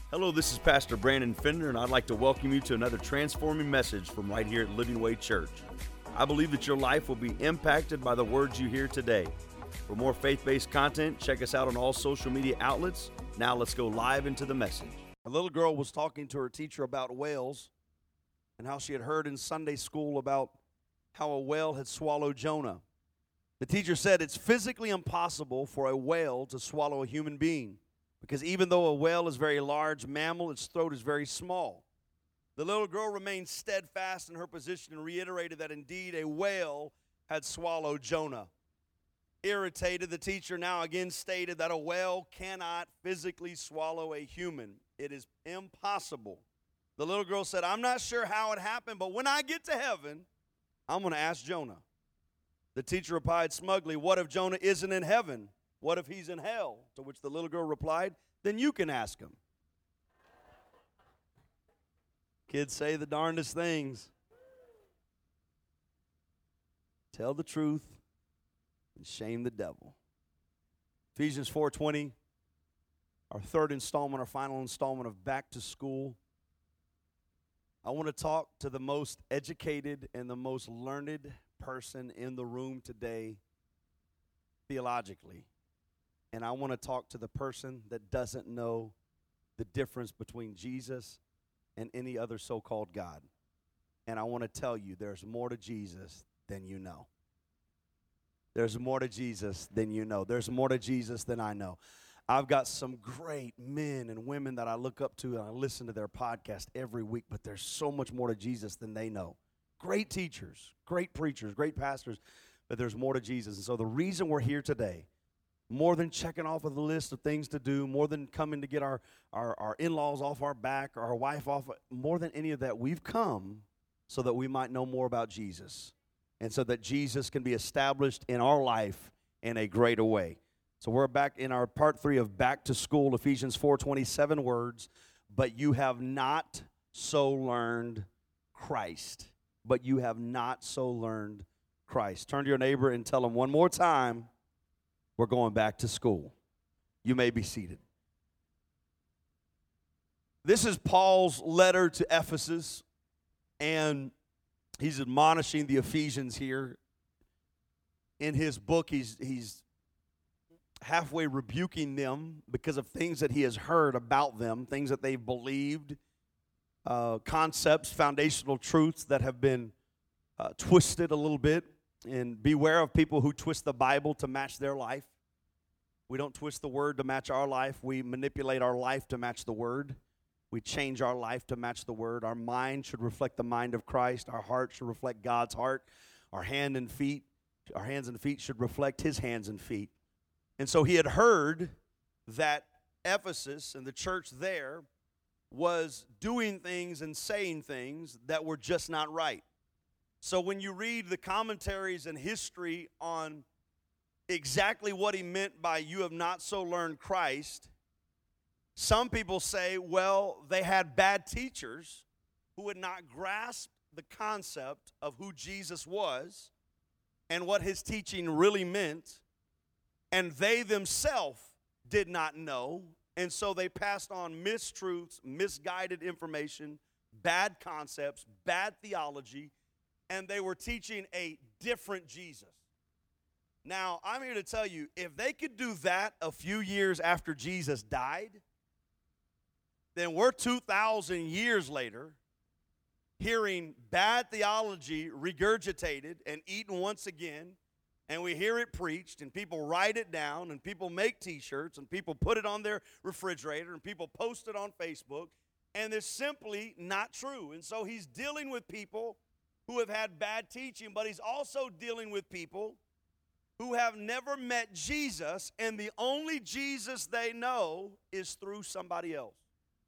Hello, this is Pastor Brandon Fender, and I'd like to welcome you to another transforming message from right here at Living Way Church. I believe that your life will be impacted by the words you hear today. For more faith-based content, check us out on all social media outlets. Now let's go live into the message. A little girl was talking to her teacher about whales and how she had heard in Sunday school about how a whale had swallowed Jonah. The teacher said it's physically impossible for a whale to swallow a human being, because even though a whale is a very large mammal, its throat is very small. The little girl remained steadfast in her position and reiterated that indeed a whale had swallowed Jonah. Irritated, the teacher now again stated that a whale cannot physically swallow a human. It is impossible. The little girl said, I'm not sure how it happened, but when I get to heaven, I'm going to ask Jonah. The teacher replied smugly, what if Jonah isn't in heaven? What if he's in hell? To which the little girl replied, then you can ask him. Kids say the darndest things. Tell the truth and shame the devil. Ephesians 4:20, our third installment, our final installment of Back to School. I want to talk to the most educated and the most learned person in the room today theologically. And I want to talk to the person that doesn't know the difference between Jesus and any other so-called God. And I want to tell you, there's more to Jesus than you know. There's more to Jesus than you know. There's more to Jesus than I know. I've got some great men and women that I look up to, and I listen to their podcast every week, but there's so much more to Jesus than they know. Great teachers, great preachers, great pastors, but there's more to Jesus. And so the reason we're here today, more than checking off of the list of things to do, more than coming to get our in-laws off our back, or our wife off, more than any of that, we've come so that we might know more about Jesus, and so that Jesus can be established in our life in a greater way. So we're back in our part 3 of Back to School, Ephesians 4:27 words, but you have not so learned Christ. But you have not so learned Christ. Turn to your neighbor and tell him one more time, we're going back to school. You may be seated. This is Paul's letter to Ephesus, and he's admonishing the Ephesians here. In his book, he's halfway rebuking them because of things that he has heard about them, things that they've believed, concepts, foundational truths that have been twisted a little bit. And beware of people who twist the Bible to match their life. We don't twist the word to match our life. We manipulate our life to match the word. We change our life to match the word. Our mind should reflect the mind of Christ. Our heart should reflect God's heart. Our hands and feet should reflect his hands and feet. And so he had heard that Ephesus and the church there was doing things and saying things that were just not right. So when you read the commentaries and history on exactly what he meant by you have not so learned Christ, some people say, well, they had bad teachers who had not grasped the concept of who Jesus was and what his teaching really meant, and they themselves did not know, and so they passed on mistruths, misguided information, bad concepts, bad theology, and they were teaching a different Jesus. Now, I'm here to tell you, if they could do that a few years after Jesus died, then we're 2,000 years later hearing bad theology regurgitated and eaten once again, and we hear it preached, and people write it down, and people make T-shirts, and people put it on their refrigerator, and people post it on Facebook, and it's simply not true. And so he's dealing with people who have had bad teaching, but he's also dealing with people who have never met Jesus, and the only Jesus they know is through somebody else.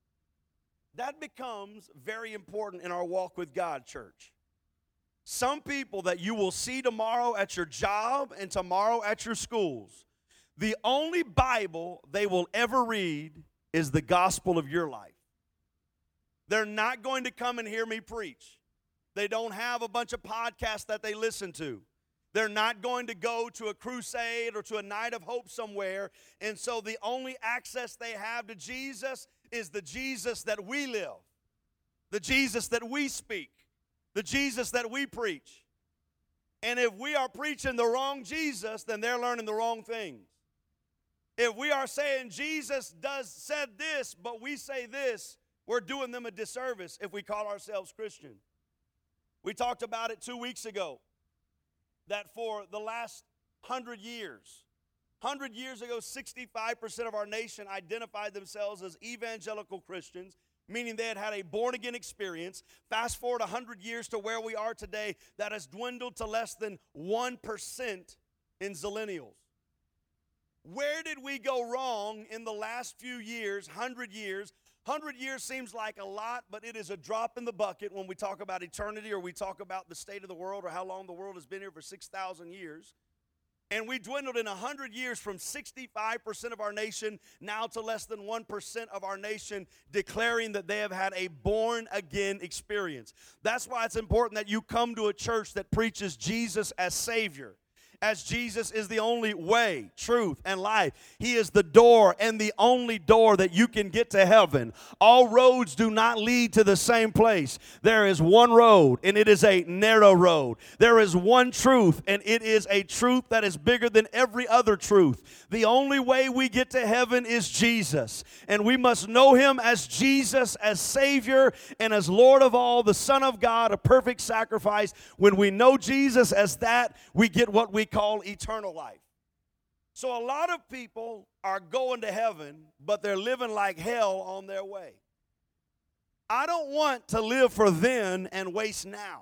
That becomes very important in our walk with God, church. Some people that you will see tomorrow at your job and tomorrow at your schools, the only Bible they will ever read is the gospel of your life. They're not going to come and hear me preach. They don't have a bunch of podcasts that they listen to. They're not going to go to a crusade or to a night of hope somewhere. And so the only access they have to Jesus is the Jesus that we live, the Jesus that we speak, the Jesus that we preach. And if we are preaching the wrong Jesus, then they're learning the wrong things. If we are saying Jesus said this, but we say this, we're doing them a disservice if we call ourselves Christian. We talked about it 2 weeks ago, that for the last 100 years ago, 65% of our nation identified themselves as evangelical Christians, meaning they had had a born-again experience. Fast forward 100 years to where we are today, that has dwindled to less than 1% in zillennials. Where did we go wrong in the last few years, 100 years? 100 years seems like a lot, but it is a drop in the bucket when we talk about eternity, or we talk about the state of the world, or how long the world has been here for 6,000 years. And we dwindled in 100 years from 65% of our nation now to less than 1% of our nation declaring that they have had a born-again experience. That's why it's important that you come to a church that preaches Jesus as Savior, as Jesus is the only way, truth, and life. He is the door and the only door that you can get to heaven. All roads do not lead to the same place. There is one road, and it is a narrow road. There is one truth, and it is a truth that is bigger than every other truth. The only way we get to heaven is Jesus, and we must know Him as Jesus, as Savior, and as Lord of all, the Son of God, a perfect sacrifice. When we know Jesus as that, we get what we call eternal life. So a lot of people are going to heaven, but they're living like hell on their way. I don't want to live for then and waste now.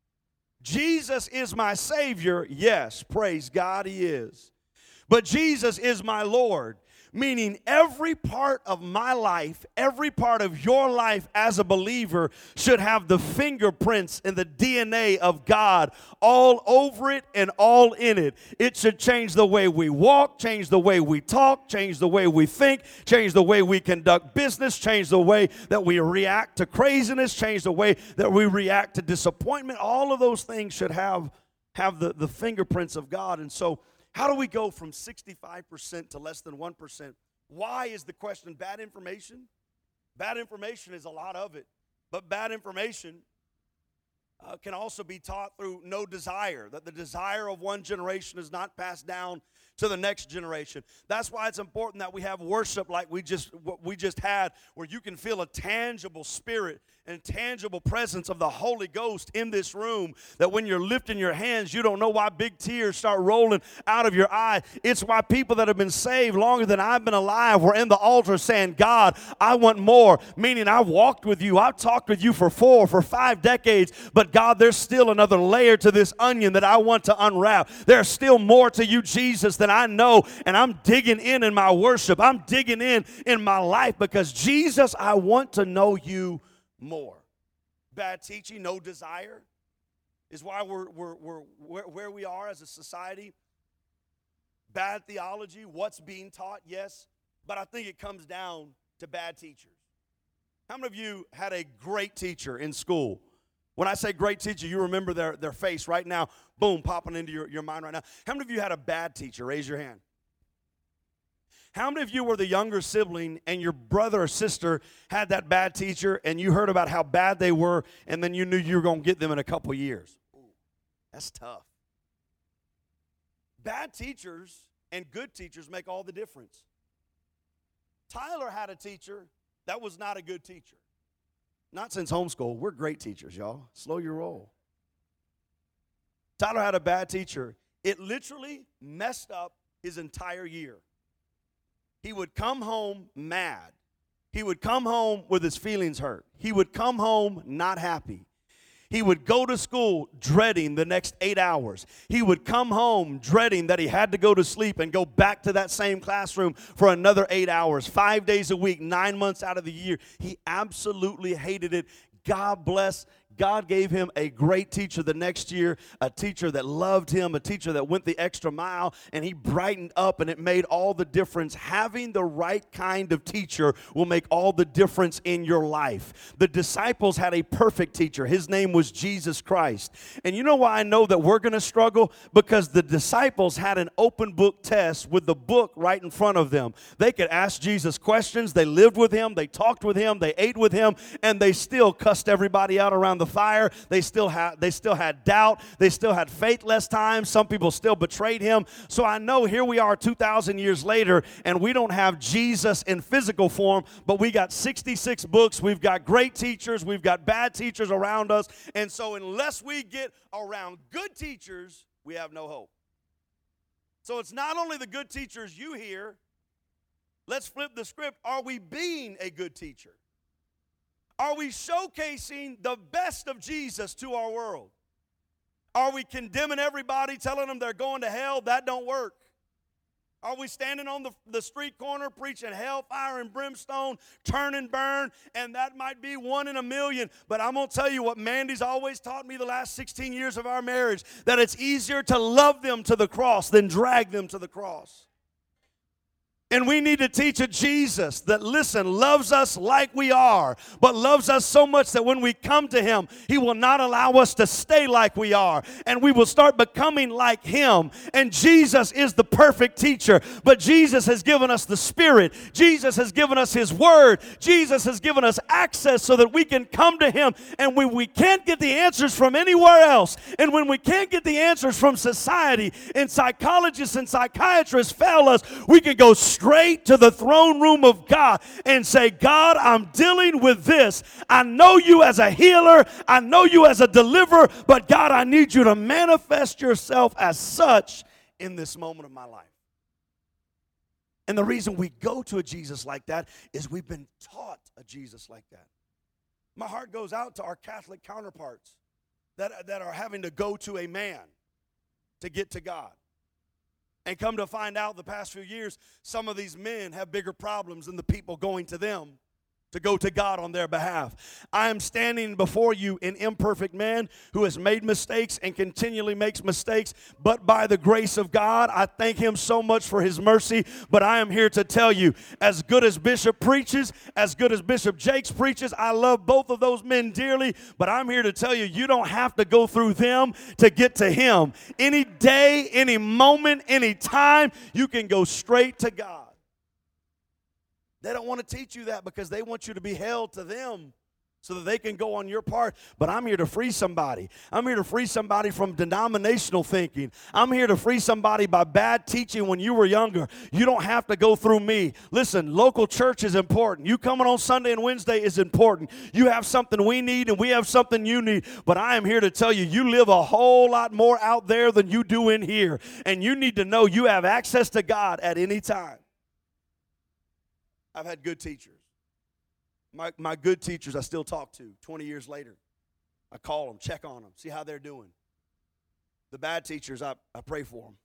Jesus is my Savior. Yes, praise God, He is. But Jesus is my Lord, meaning every part of my life, every part of your life as a believer should have the fingerprints and the DNA of God all over it and all in it. It should change the way we walk, change the way we talk, change the way we think, change the way we conduct business, change the way that we react to craziness, change the way that we react to disappointment. All of those things should have the fingerprints of God. And so how do we go from 65% to less than 1%? Why is the question? Bad information? Bad information is a lot of it. But bad information can also be taught through no desire, that the desire of one generation is not passed down to the next generation. That's why it's important that we have worship like we just had, where you can feel a tangible spirit and tangible presence of the Holy Ghost in this room, that when you're lifting your hands, you don't know why big tears start rolling out of your eye. It's why people that have been saved longer than I've been alive were in the altar saying, God, I want more, meaning I've walked with you, I've talked with you for 5 decades, but God, there's still another layer to this onion that I want to unwrap. There's still more to you, Jesus, than I know, and I'm digging in my worship. I'm digging in my life, because Jesus, I want to know you more. Bad teaching, no desire, is why we're where we are as a society. Bad theology, what's being taught, yes, but I think it comes down to bad teachers. How many of you had a great teacher in school? When I say great teacher, you remember their face right now, boom, popping into your mind right now. How many of you had a bad teacher? Raise your hand. How many of you were the younger sibling and your brother or sister had that bad teacher and you heard about how bad they were and then you knew you were going to get them in a couple years? Ooh, that's tough. Bad teachers and good teachers make all the difference. Tyler had a teacher that was not a good teacher. Not since homeschool. We're great teachers, y'all. Slow your roll. Tyler had a bad teacher. It literally messed up his entire year. He would come home mad. He would come home with his feelings hurt. He would come home not happy. He would go to school dreading the next 8 hours. He would come home dreading that he had to go to sleep and go back to that same classroom for another 8 hours, 5 days a week, 9 months out of the year. He absolutely hated it. God bless God gave him a great teacher the next year, a teacher that loved him, a teacher that went the extra mile, and he brightened up, and it made all the difference. Having the right kind of teacher will make all the difference in your life. The disciples had a perfect teacher. His name was Jesus Christ. And you know why I know that we're going to struggle? Because the disciples had an open book test with the book right in front of them. They could ask Jesus questions. They lived with him. They talked with him. They ate with him. And they still cussed everybody out around the fire. They still had doubt. They still had faithless times. Some people still betrayed him. So I know here we are 2,000 years later, and we don't have Jesus in physical form, but we got 66 books. We've got great teachers. We've got bad teachers around us. And so unless we get around good teachers, we have no hope. So it's not only the good teachers you hear. Let's flip the script. Are we being a good teacher? Are we showcasing the best of Jesus to our world? Are we condemning everybody, telling them they're going to hell? That don't work. Are we standing on the street corner preaching hellfire and brimstone, turn and burn, and that might be 1 in a million. But I'm going to tell you what Mandy's always taught me the last 16 years of our marriage, that it's easier to love them to the cross than drag them to the cross. And we need to teach a Jesus that, listen, loves us like we are, but loves us so much that when we come to him, he will not allow us to stay like we are. And we will start becoming like him. And Jesus is the perfect teacher. But Jesus has given us the Spirit. Jesus has given us his word. Jesus has given us access so that we can come to him. And when we can't get the answers from anywhere else, and when we can't get the answers from society, and psychologists and psychiatrists fail us, we can go straight to the throne room of God and say, God, I'm dealing with this. I know you as a healer. I know you as a deliverer. But God, I need you to manifest yourself as such in this moment of my life. And the reason we go to a Jesus like that is we've been taught a Jesus like that. My heart goes out to our Catholic counterparts that are having to go to a man to get to God. And come to find out the past few years, some of these men have bigger problems than the people going to them to go to God on their behalf. I am standing before you, an imperfect man who has made mistakes and continually makes mistakes, but by the grace of God, I thank him so much for his mercy. But I am here to tell you, as good as Bishop preaches, as good as Bishop Jakes preaches, I love both of those men dearly, but I'm here to tell you, you don't have to go through them to get to him. Any day, any moment, any time, you can go straight to God. They don't want to teach you that because they want you to be held to them so that they can go on your part. But I'm here to free somebody. I'm here to free somebody from denominational thinking. I'm here to free somebody by bad teaching when you were younger. You don't have to go through me. Listen, local church is important. You coming on Sunday and Wednesday is important. You have something we need and we have something you need. But I am here to tell you, you live a whole lot more out there than you do in here. And you need to know you have access to God at any time. I've had good teachers. My good teachers I still talk to 20 years later. I call them, check on them, see how they're doing. The bad teachers, I pray for them.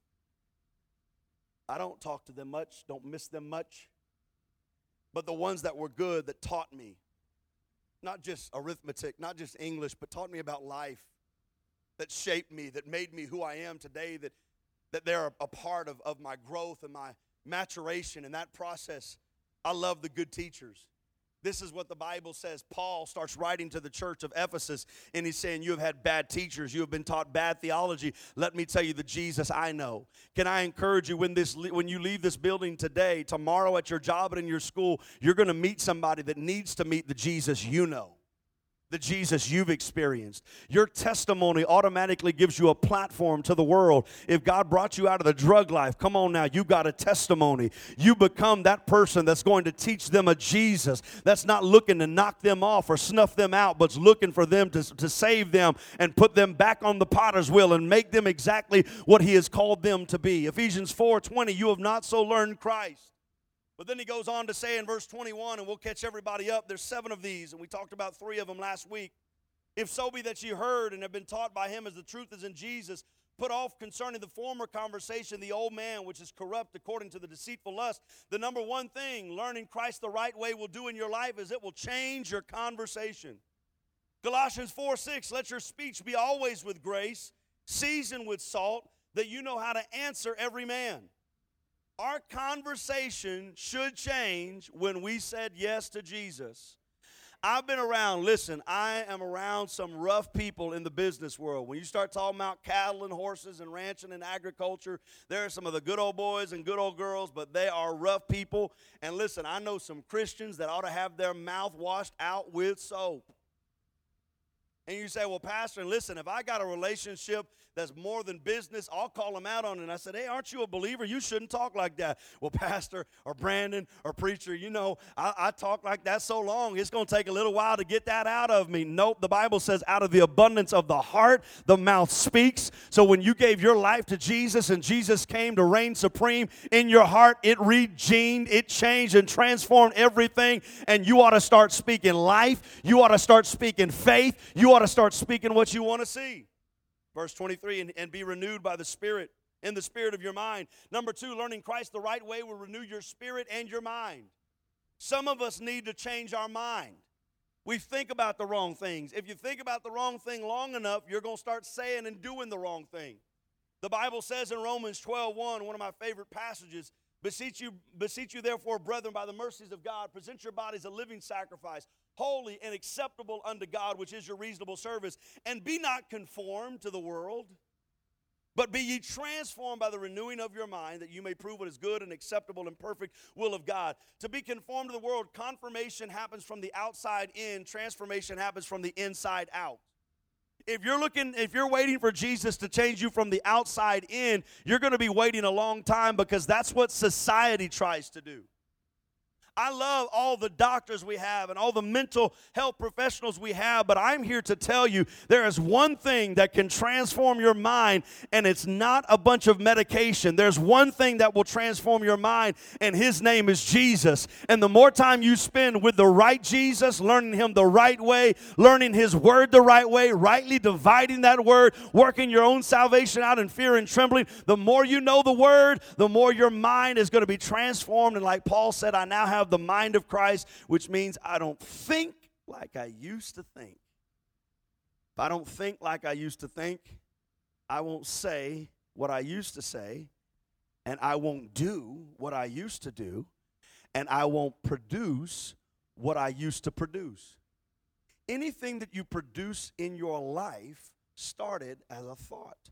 I don't talk to them much, don't miss them much. But the ones that were good, that taught me, not just arithmetic, not just English, but taught me about life, that shaped me, that made me who I am today, that they're a part of my growth and my maturation in that process. I love the good teachers. This is what the Bible says. Paul starts writing to the church of Ephesus, and he's saying, you have had bad teachers. You have been taught bad theology. Let me tell you the Jesus I know. Can I encourage you, when you leave this building today, tomorrow at your job and in your school, you're going to meet somebody that needs to meet the Jesus you know. The Jesus you've experienced. Your testimony automatically gives you a platform to the world. If God brought you out of the drug life, come on now, you got a testimony. You become that person that's going to teach them a Jesus that's not looking to knock them off or snuff them out, but's looking for them to save them and put them back on the potter's wheel and make them exactly what he has called them to be. Ephesians 4:20, you have not so learned Christ. But then he goes on to say in verse 21, and we'll catch everybody up, there's 7 of these, and we talked about 3 of them last week. If so be that you heard and have been taught by him as the truth is in Jesus, put off concerning the former conversation the old man, which is corrupt according to the deceitful lust. The number one thing learning Christ the right way will do in your life is it will change your conversation. Colossians 4:6, let your speech be always with grace, seasoned with salt, that you know how to answer every man. Our conversation should change when we said yes to Jesus. I've been around, listen, I am around some rough people in the business world. When you start talking about cattle and horses and ranching and agriculture, there are some of the good old boys and good old girls, but they are rough people. And listen, I know some Christians that ought to have their mouth washed out with soap. And you say, well, Pastor, and listen, if I got a relationship that's more than business, I'll call them out on it. And I said, hey, aren't you a believer? You shouldn't talk like that. Well, Pastor or Brandon or preacher, you know, I talk like that so long, it's going to take a little while to get that out of me. Nope, the Bible says out of the abundance of the heart, the mouth speaks. So when you gave your life to Jesus and Jesus came to reign supreme in your heart, it regened, it changed and transformed everything. And you ought to start speaking life. You ought to start speaking faith. You ought to start speaking what you want to see. Verse 23, and be renewed by the Spirit, in the spirit of your mind. Number 2, learning Christ the right way will renew your spirit and your mind. Some of us need to change our mind. We think about the wrong things. If you think about the wrong thing long enough, you're going to start saying and doing the wrong thing. The Bible says in Romans 12:1, one of my favorite passages, beseech you therefore, brethren, by the mercies of God, present your bodies a living sacrifice, holy and acceptable unto God, which is your reasonable service. And be not conformed to the world, but be ye transformed by the renewing of your mind, that you may prove what is good and acceptable and perfect will of God. To be conformed to the world, confirmation happens from the outside in, transformation happens from the inside out. If you're waiting for Jesus to change you from the outside in, you're going to be waiting a long time, because that's what society tries to do. I love all the doctors we have and all the mental health professionals we have, but I'm here to tell you there is one thing that can transform your mind, and it's not a bunch of medication. There's one thing that will transform your mind, and his name is Jesus. And the more time you spend with the right Jesus, learning him the right way, learning his word the right way, rightly dividing that word, working your own salvation out in fear and trembling, the more you know the word, the more your mind is going to be transformed. And like Paul said, I now have the mind of Christ, which means I don't think like I used to think. If I don't think like I used to think, I won't say what I used to say, and I won't do what I used to do, and I won't produce what I used to produce. Anything that you produce in your life started as a thought.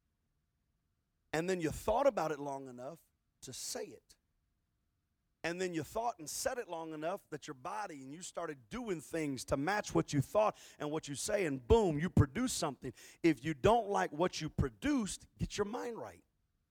And then you thought about it long enough to say it. And then you thought and said it long enough that your body, and you started doing things to match what you thought and what you say, and boom, you produce something. If you don't like what you produced, get your mind right.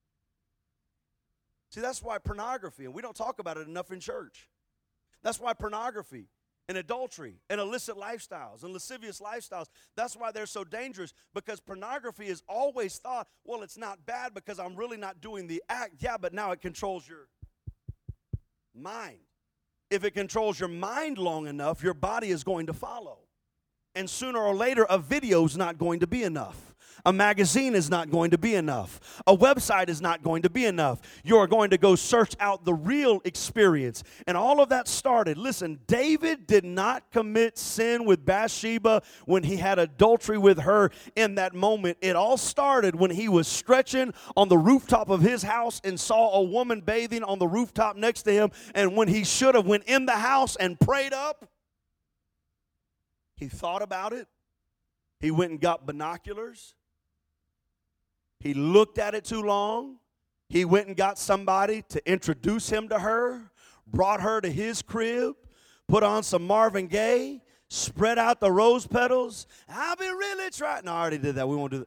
See, that's why pornography, and we don't talk about it enough in church. That's why pornography and adultery and illicit lifestyles and lascivious lifestyles, that's why they're so dangerous, because pornography is always thought, well, it's not bad because I'm really not doing the act. Yeah, but now it controls your mind. If it controls your mind long enough, your body is going to follow. And sooner or later, a video is not going to be enough. A magazine is not going to be enough. A website is not going to be enough. You are going to go search out the real experience. And all of that started. Listen, David did not commit sin with Bathsheba when he had adultery with her in that moment. It all started when he was stretching on the rooftop of his house and saw a woman bathing on the rooftop next to him. And when he should have went in the house and prayed up, he thought about it. He went and got binoculars. He looked at it too long. He went and got somebody to introduce him to her, brought her to his crib, put on some Marvin Gaye, spread out the rose petals. I'll be really trying. No, I already did that. We won't do that.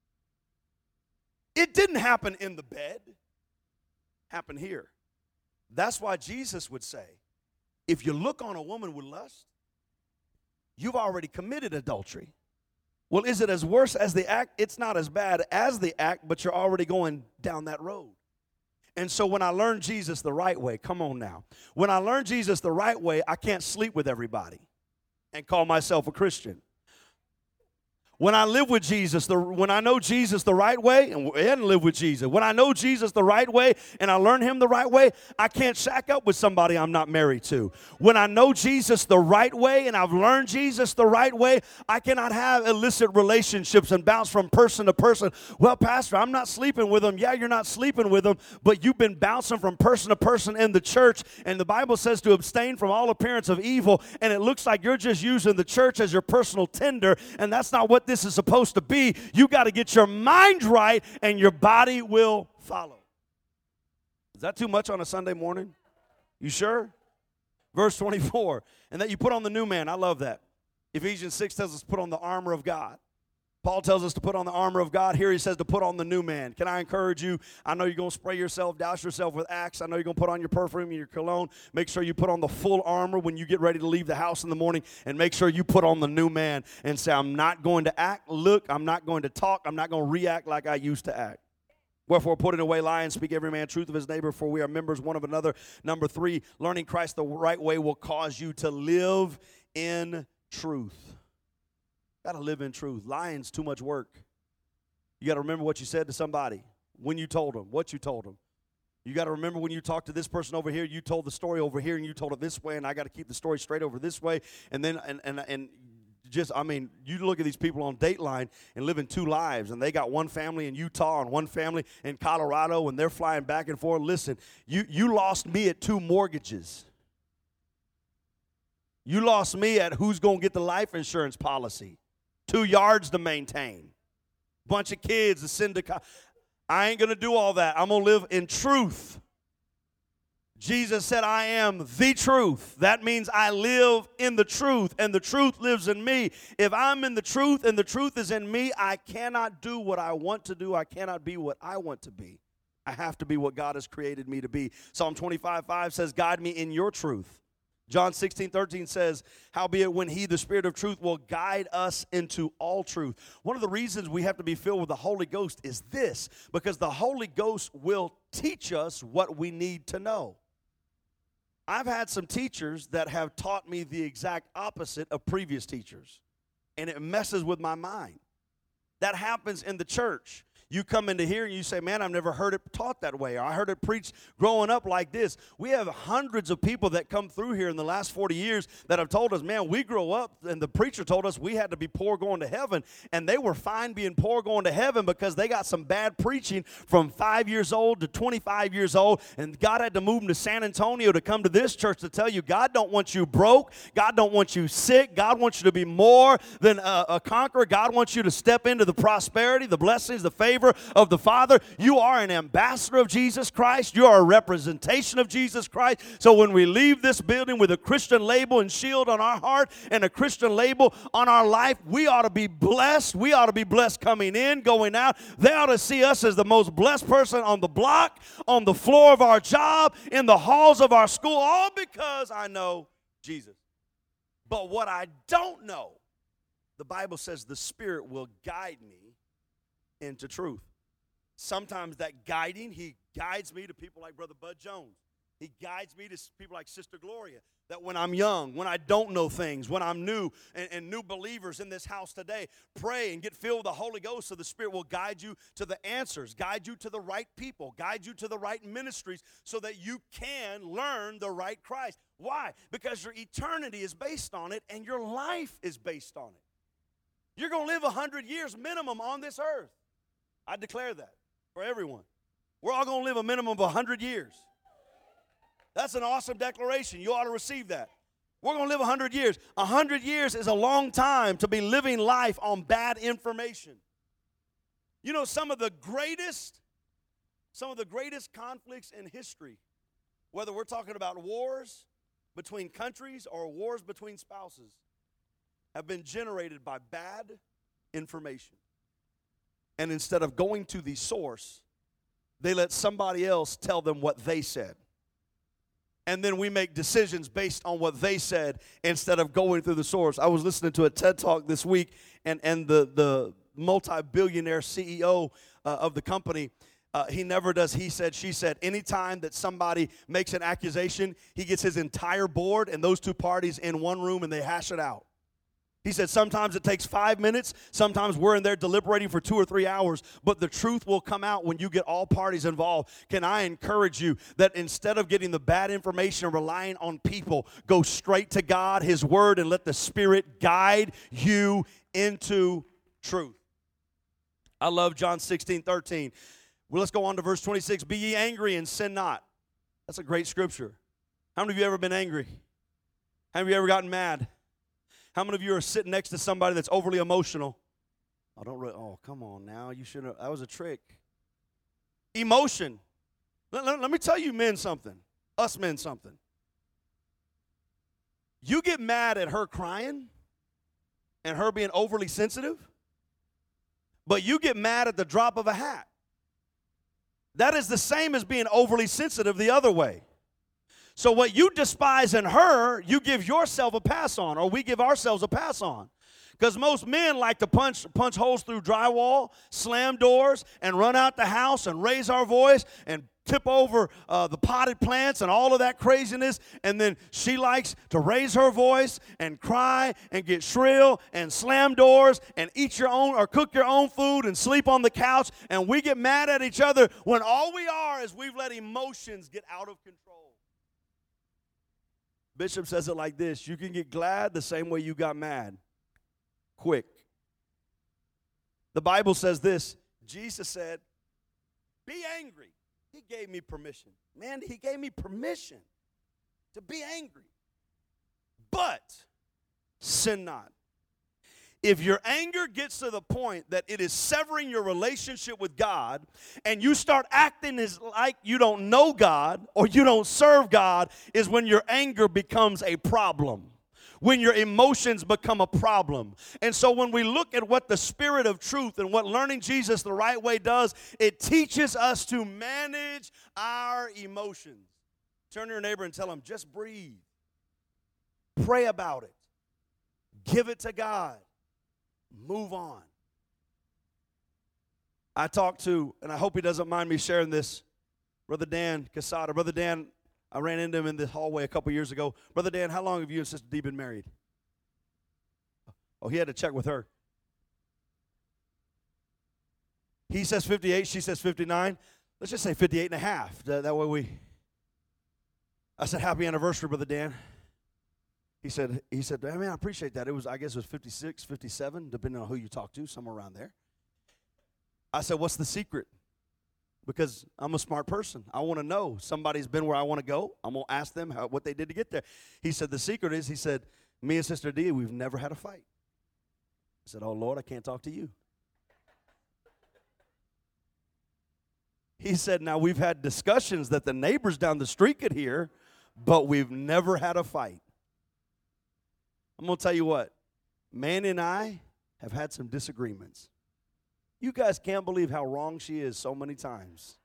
It didn't happen in the bed. It happened here. That's why Jesus would say, if you look on a woman with lust, you've already committed adultery. Well, is it as worse as the act? It's not as bad as the act, but you're already going down that road. And so when I learned Jesus the right way, come on now. When I learned Jesus the right way, I can't sleep with everybody and call myself a Christian. When I live with Jesus, when I know Jesus the right way and live with Jesus, when I know Jesus the right way and I learn him the right way, I can't shack up with somebody I'm not married to. When I know Jesus the right way and I've learned Jesus the right way, I cannot have illicit relationships and bounce from person to person. Well, Pastor, I'm not sleeping with them. Yeah, you're not sleeping with them, but you've been bouncing from person to person in the church, and the Bible says to abstain from all appearance of evil, and it looks like you're just using the church as your personal tender, and that's not what this is supposed to be. You got to get your mind right and your body will follow. Is that too much on a Sunday morning? You sure? Verse 24, and that you put on the new man. I love that. Ephesians 6 tells us to put on the armor of God. Paul tells us to put on the armor of God. Here he says to put on the new man. Can I encourage you? I know you're going to spray yourself, douse yourself with Axe. I know you're going to put on your perfume and your cologne. Make sure you put on the full armor when you get ready to leave the house in the morning, and make sure you put on the new man and say, I'm not going to act, look, I'm not going to talk, I'm not going to react like I used to act. Wherefore, putting away lying, speak every man truth of his neighbor, for we are members one of another. Number 3, learning Christ the right way will cause you to live in truth. Got to live in truth. Lying's too much work. You got to remember what you said to somebody, when you told them, what you told them. You got to remember when you talked to this person over here, you told the story over here, and you told it this way, and I got to keep the story straight over this way. And then, you look at these people on Dateline and living 2 lives, and they got one family in Utah and one family in Colorado, and they're flying back and forth. Listen, you lost me at 2 mortgages. You lost me at who's going to get the life insurance policy. 2 yards to maintain. Bunch of kids to send to college. I ain't going to do all that. I'm going to live in truth. Jesus said, I am the truth. That means I live in the truth, and the truth lives in me. If I'm in the truth and the truth is in me, I cannot do what I want to do. I cannot be what I want to be. I have to be what God has created me to be. Psalm 25:5 says, guide me in your truth. John 16:13 says, howbeit when he, the Spirit of truth, will guide us into all truth. One of the reasons we have to be filled with the Holy Ghost is this, because the Holy Ghost will teach us what we need to know. I've had some teachers that have taught me the exact opposite of previous teachers, and it messes with my mind. That happens in the church. You come into here and you say, man, I've never heard it taught that way, or I heard it preached growing up like this. We have hundreds of people that come through here in the last 40 years that have told us, man, we grew up and the preacher told us we had to be poor going to heaven, and they were fine being poor going to heaven because they got some bad preaching from 5 years old to 25 years old, and God had to move them to San Antonio to come to this church to tell you God don't want you broke, God don't want you sick, God wants you to be more than a conqueror. God wants you to step into the prosperity, the blessings, the favor of the Father. You are an ambassador of Jesus Christ. You are a representation of Jesus Christ. So when we leave this building with a Christian label and shield on our heart and a Christian label on our life, we ought to be blessed. We ought to be blessed coming in, going out. They ought to see us as the most blessed person on the block, on the floor of our job, in the halls of our school, all because I know Jesus. But what I don't know, the Bible says the Spirit will guide me into truth. Sometimes that guiding, he guides me to people like Brother Bud Jones. He guides me to people like Sister Gloria, that when I'm young, when I don't know things, when I'm new, and new believers in this house today, pray and get filled with the Holy Ghost so the Spirit will guide you to the answers, guide you to the right people, guide you to the right ministries so that you can learn the right Christ. Why? Because your eternity is based on it and your life is based on it. You're going to live 100 years minimum on this earth. I declare that for everyone. We're all going to live a minimum of 100 years. That's an awesome declaration. You ought to receive that. We're going to live 100 years. 100 years is a long time to be living life on bad information. You know, some of the greatest conflicts in history, whether we're talking about wars between countries or wars between spouses, have been generated by bad information. And instead of going to the source, they let somebody else tell them what they said. And then we make decisions based on what they said instead of going through the source. I was listening to a TED Talk this week, and the multi-billionaire CEO of the company, he never does he said, she said. Anytime that somebody makes an accusation, he gets his entire board and those two parties in one room and they hash it out. He said sometimes it takes 5 minutes. Sometimes we're in there deliberating for 2 or 3 hours. But the truth will come out when you get all parties involved. Can I encourage you that instead of getting the bad information and relying on people, go straight to God, His Word, and let the Spirit guide you into truth. I love John 16:13. Well, let's go on to verse 26. Be ye angry and sin not. That's a great scripture. How many of you ever been angry? How many of you ever gotten mad? How many of you are sitting next to somebody that's overly emotional? Oh, come on now. You shouldn't. That was a trick. Emotion. Let me tell you men something. Us men something. You get mad at her crying and her being overly sensitive, but you get mad at the drop of a hat. That is the same as being overly sensitive the other way. So what you despise in her, you give yourself a pass on, or we give ourselves a pass on. Because most men like to punch holes through drywall, slam doors, and run out the house and raise our voice and tip over the potted plants and all of that craziness. And then she likes to raise her voice and cry and get shrill and slam doors and eat your own or cook your own food and sleep on the couch. And we get mad at each other when all we are is we've let emotions get out of control. Bishop says it like this: you can get glad the same way you got mad. Quick. The Bible says this. Jesus said, be angry. He gave me permission. Man, He gave me permission to be angry. But sin not. If your anger gets to the point that it is severing your relationship with God and you start acting as like you don't know God or you don't serve God, is when your anger becomes a problem, when your emotions become a problem. And so when we look at what the Spirit of truth and what learning Jesus the right way does, it teaches us to manage our emotions. Turn to your neighbor and tell them, just breathe. Pray about it. Give it to God. Move on. I talked to, and I hope he doesn't mind me sharing this, Brother Dan Casada. Brother Dan, I ran into him in the hallway a couple years ago. Brother Dan, how long have you and Sister Dee been married? Oh, he had to check with her. He says 58, she says 59. Let's just say 58 and a half. That way I said, happy anniversary, Brother Dan. He said, I mean, I appreciate that. I guess it was 56, 57, depending on who you talk to, somewhere around there. I said, what's the secret? Because I'm a smart person. I want to know. Somebody's been where I want to go. I'm going to ask them what they did to get there. He said, the secret is, he said, me and Sister Dee, we've never had a fight. I said, oh, Lord, I can't talk to you. He said, now we've had discussions that the neighbors down the street could hear, but we've never had a fight. I'm going to tell you what, Manny and I have had some disagreements. You guys can't believe how wrong she is so many times.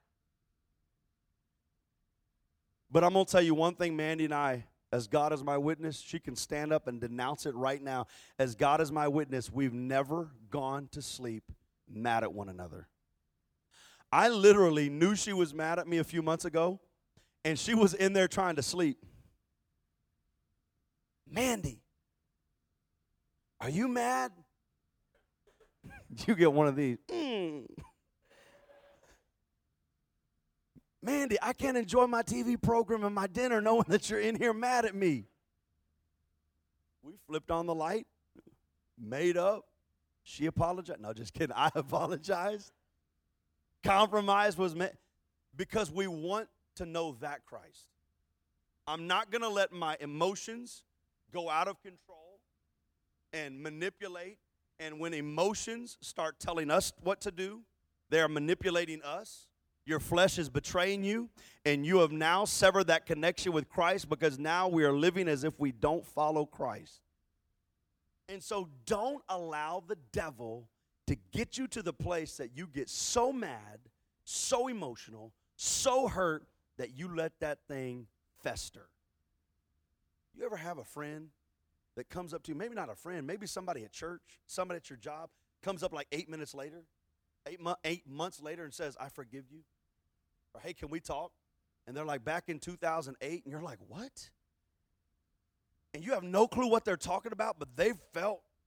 But I'm going to tell you one thing, Mandy and I, as God is my witness, she can stand up and denounce it right now. As God is my witness, we've never gone to sleep mad at one another. I literally knew she was mad at me a few months ago, and she was in there trying to sleep. Mandy, are you mad? You get one of these. Mandy, I can't enjoy my TV program and my dinner knowing that you're in here mad at me. We flipped on the light, made up. She apologized. No, just kidding. I apologized. Compromise was made because we want to know that Christ. I'm not going to let my emotions go out of control and manipulate. And when emotions start telling us what to do, they are manipulating us. Your flesh is betraying you, and you have now severed that connection with Christ because now we are living as if we don't follow Christ. And so don't allow the devil to get you to the place that you get so mad, so emotional, so hurt that you let that thing fester. You ever have a friend that comes up to you, maybe not a friend, maybe somebody at church, somebody at your job, comes up like 8 minutes later, 8 months later and says, I forgive you? Or, hey, can we talk? And they're like, back in 2008, and you're like, what? And you have no clue what they're talking about, but they've felt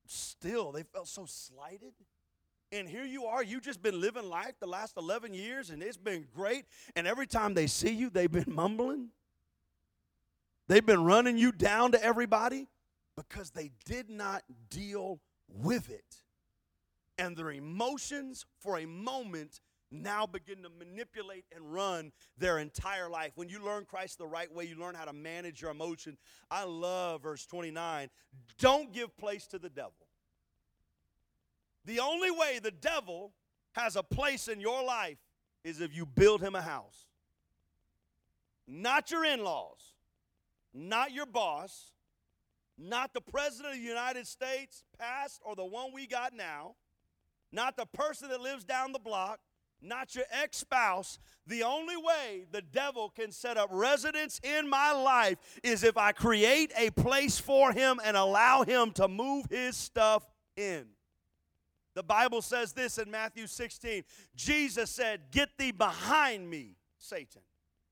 still, they felt so slighted. And here you are, you've just been living life the last 11 years, and it's been great. And every time they see you, they've been mumbling. They've been running you down to everybody because they did not deal with it. And their emotions for a moment now begin to manipulate and run their entire life. When you learn Christ the right way, you learn how to manage your emotion. I love verse 29. Don't give place to the devil. The only way the devil has a place in your life is if you build him a house. Not your in-laws, not your boss, not the president of the United States, past or the one we got now, not the person that lives down the block, not your ex-spouse. The only way the devil can set up residence in my life is if I create a place for him and allow him to move his stuff in. The Bible says this in Matthew 16. Jesus said, "Get thee behind me, Satan."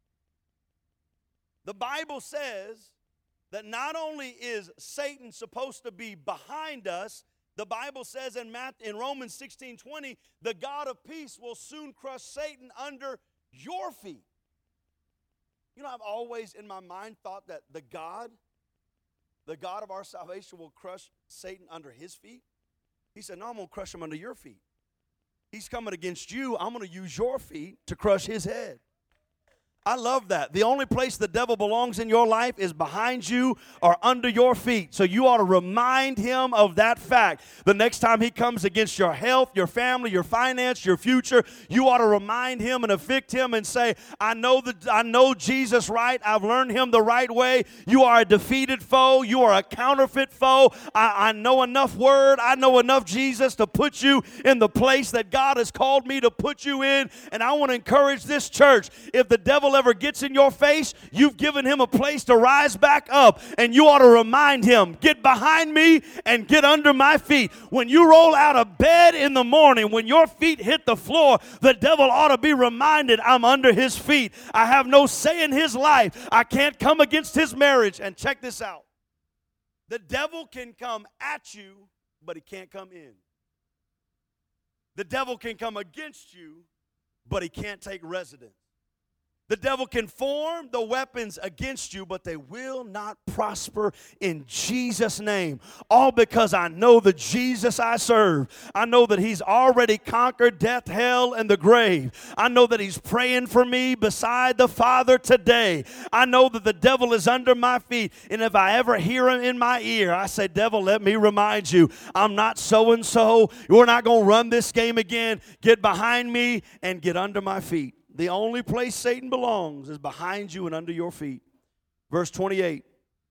The Bible says that not only is Satan supposed to be behind us, the Bible says in Romans 16:20, the God of peace will soon crush Satan under your feet. You know, I've always in my mind thought that the God of our salvation will crush Satan under his feet. He said, no, I'm going to crush him under your feet. He's coming against you. I'm going to use your feet to crush his head. I love that. The only place the devil belongs in your life is behind you or under your feet. So you ought to remind him of that fact. The next time he comes against your health, your family, your finance, your future, you ought to remind him and evict him and say, I know Jesus right. I've learned him the right way. You are a defeated foe. You are a counterfeit foe. I know enough word. I know enough Jesus to put you in the place that God has called me to put you in. And I want to encourage this church. If the devil ever gets in your face, you've given him a place to rise back up, and you ought to remind him, get behind me and get under my feet. When you roll out of bed in the morning, when your feet hit the floor, the devil ought to be reminded, I'm under his feet. I have no say in his life. I can't come against his marriage. And check this out. The devil can come at you, but he can't come in. The devil can come against you, but he can't take residence. The devil can form the weapons against you, but they will not prosper in Jesus' name. All because I know the Jesus I serve. I know that he's already conquered death, hell, and the grave. I know that he's praying for me beside the Father today. I know that the devil is under my feet. And if I ever hear him in my ear, I say, devil, let me remind you, I'm not so-and-so. We're not going to run this game again. Get behind me and get under my feet. The only place Satan belongs is behind you and under your feet. Verse 28.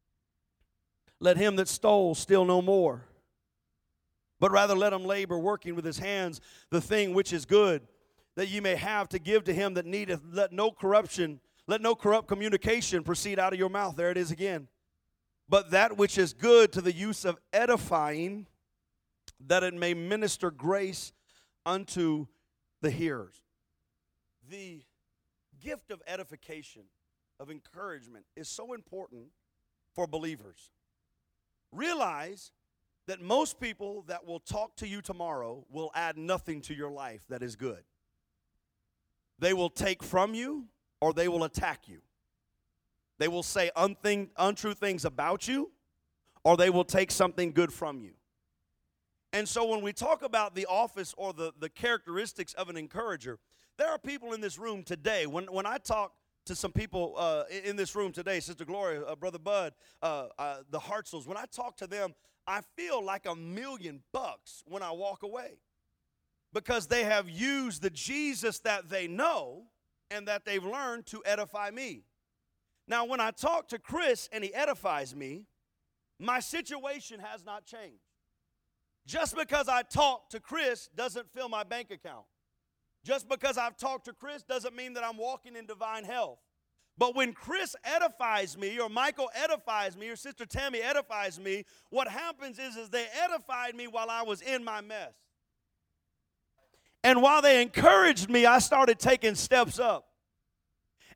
Let him that stole steal no more, but rather let him labor, working with his hands the thing which is good, that ye may have to give to him that needeth. Let no corrupt communication proceed out of your mouth. There it is again. But that which is good to the use of edifying, that it may minister grace unto the hearers. The gift of edification, of encouragement, is so important for believers. Realize that most people that will talk to you tomorrow will add nothing to your life that is good. They will take from you or they will attack you. They will say untrue things about you or they will take something good from you. And so when we talk about the office or the characteristics of an encourager, there are people in this room today. When I talk to some people in this room today, Sister Gloria, Brother Bud, the Hartzels, when I talk to them, I feel like $1 million when I walk away because they have used the Jesus that they know and that they've learned to edify me. Now, when I talk to Chris and he edifies me, my situation has not changed. Just because I talk to Chris doesn't fill my bank account. Just because I've talked to Chris doesn't mean that I'm walking in divine health. But when Chris edifies me, or Michael edifies me, or Sister Tammy edifies me, what happens is they edified me while I was in my mess. And while they encouraged me, I started taking steps up.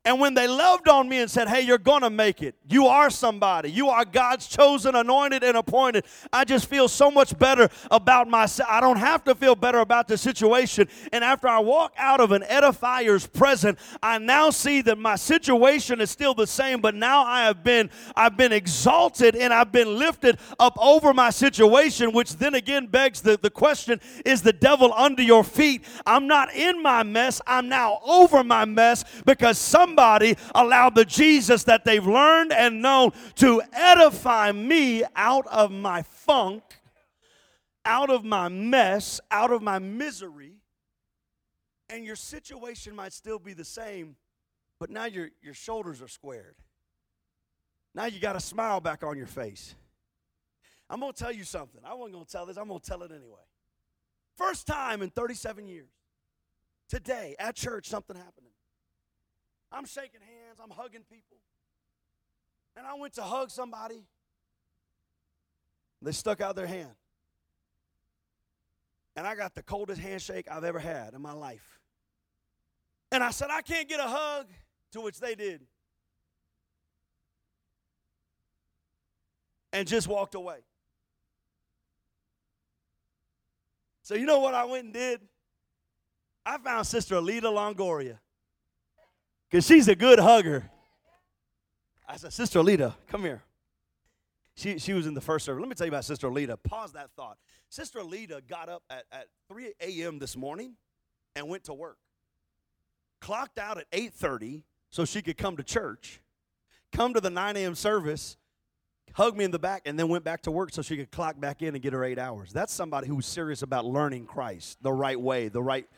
And when they loved on me and said, hey, you're going to make it. You are somebody. You are God's chosen, anointed, and appointed. I just feel so much better about myself. I don't have to feel better about the situation. And after I walk out of an edifier's presence, I now see that my situation is still the same, but now I've been exalted and I've been lifted up over my situation, which then again begs the question, is the devil under your feet? I'm not in my mess. I'm now over my mess because somebody allowed the Jesus that they've learned and known to edify me out of my funk, out of my mess, out of my misery. And your situation might still be the same, but now your shoulders are squared. Now you got a smile back on your face. I'm going to tell you something. I wasn't going to tell this. I'm going to tell it anyway. First time in 37 years, today at church, something happened to me. I'm shaking hands, I'm hugging people. And I went to hug somebody. They stuck out their hand. And I got the coldest handshake I've ever had in my life. And I said, I can't get a hug, to which they did. And just walked away. So you know what I went and did? I found Sister Alita Longoria. Because she's a good hugger. I said, Sister Alita, come here. She was in the first service. Let me tell you about Sister Alita. Pause that thought. Sister Alita got up at 3 a.m. this morning and went to work. Clocked out at 8:30 so she could come to church, come to the 9 a.m. service, hug me in the back, and then went back to work so she could clock back in and get her 8 hours. That's somebody who's serious about learning Christ the right way,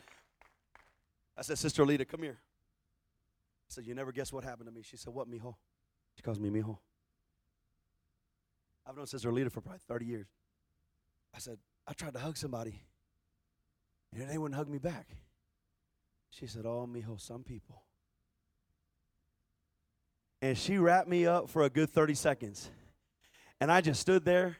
I said, Sister Alita, come here. I said, you never guess what happened to me. She said, what, mijo? She calls me mijo. I've known Sister Alita for probably 30 years. I said, I tried to hug somebody, and they wouldn't hug me back. She said, oh, mijo, some people. And she wrapped me up for a good 30 seconds. And I just stood there.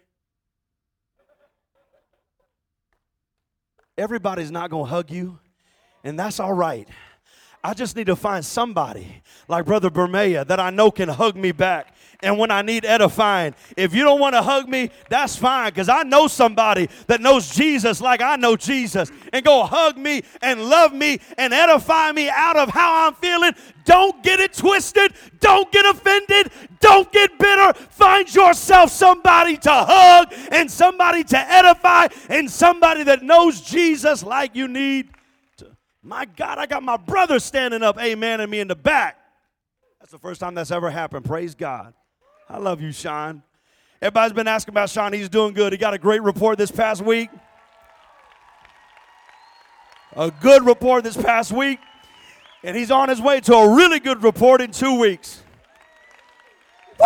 Everybody's not going to hug you, and that's all right. I just need to find somebody like Brother Bermea that I know can hug me back. And when I need edifying, if you don't want to hug me, that's fine, because I know somebody that knows Jesus like I know Jesus, and go hug me and love me and edify me out of how I'm feeling. Don't get it twisted. Don't get offended. Don't get bitter. Find yourself somebody to hug and somebody to edify and somebody that knows Jesus like you need. My God, I got my brother standing up, amen, and me in the back. That's the first time that's ever happened. Praise God. I love you, Sean. Everybody's been asking about Sean. He's doing good. He got a great report this past week. A good report this past week. And he's on his way to a really good report in 2 weeks. Woo!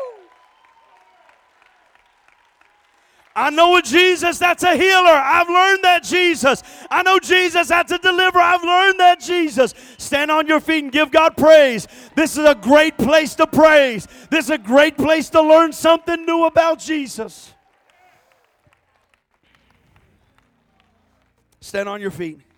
I know a Jesus that's a healer. I've learned that Jesus. I know Jesus that's a deliverer. I've learned that Jesus. Stand on your feet and give God praise. This is a great place to praise. This is a great place to learn something new about Jesus. Stand on your feet.